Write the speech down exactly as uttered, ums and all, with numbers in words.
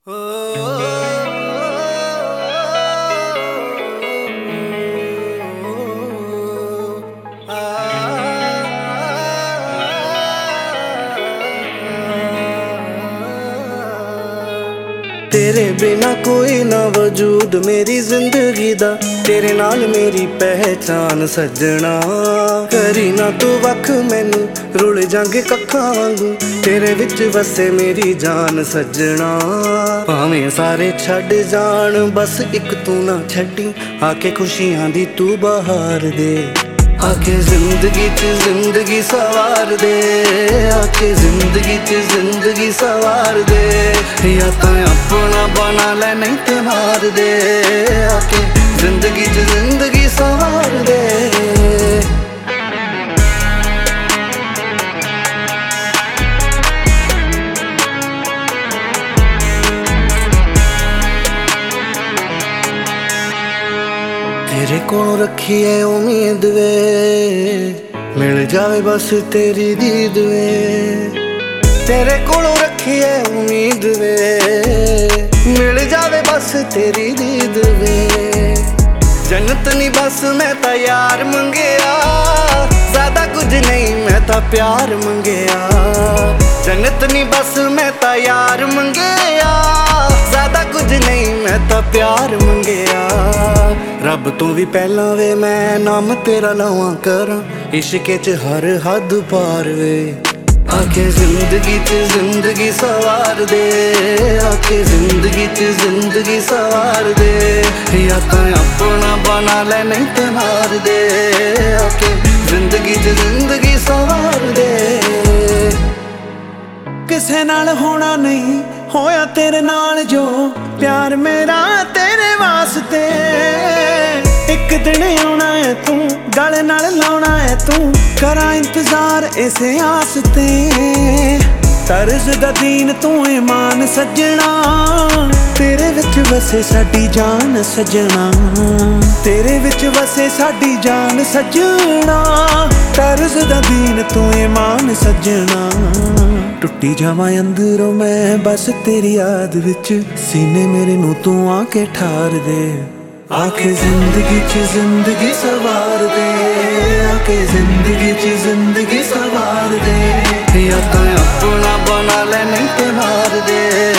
तेरे बिना कोई ना वजूद मेरी जिंदगी दा, तेरे नाल मेरी पहचान सजना। करी ना तू वख मैनू रुल जांगे कक्खां वांगू, तेरे विच वसे मेरी जान सजना। भावें सारे छड्ड जान बस इक तू ना छड्डी, आके खुशियां दी तू बहार दे। आके जिंदगी च जिंदगी सवार दे, आके जिंदगी च जिंदगी सवार दे। या तो अपना बना ले नहीं ते मार दे, आके जिंदगी च जिंदगी सवार दे। तेरे कोलों रखी है उम्मीद वे, मिल जावे बस तेरी दीद वे। तेरे कोलों रखी है उम्मीद वे, मिल जावे बस तेरी दीद वे। जन्नत नहीं बस मैं ता यार मंगेया, ज्यादा कुछ नहीं मैं ता प्यार मंगेया। जन्नत नहीं बस मैं ता यार मंगेया, ज्यादा कुछ नहीं मैं ता प्यार मंगेया। रब तो भी पहला वे मैं नाम तेरा लवां करा, इश्के च हर हद पार वे। आके जिंदगी च जिंदगी सवार दे, आके जिंदगी च जिंदगी सवार दे। या तो अपना बना ले नहीं ते मार दे, आके जिंदगी च जिंदगी सवार दे। किसे नाल होना नहीं होया तेरे नाल जो प्यार मेरा तेरे वास्ते। एक दिन आना है तू गल नाल लाना है तू, करा इंतजार इसे आस ते। तरज दा दीन तू ईमान सजना, तेरे विच वसे साडी जान सजना। तेरे विच वसे साडी जान सजना, तरज दा दीन तू ईमान सजना। टुटी जावां अंदरों मैं बस तेरी याद विच, सीने मेरे नू तू आके ठार दे। आके जिंदगी च जिंदगी सवार दे, आके जिंदगी च जिंदगी सवार दे। या तो अपना बना ले नहीं ते मार दे,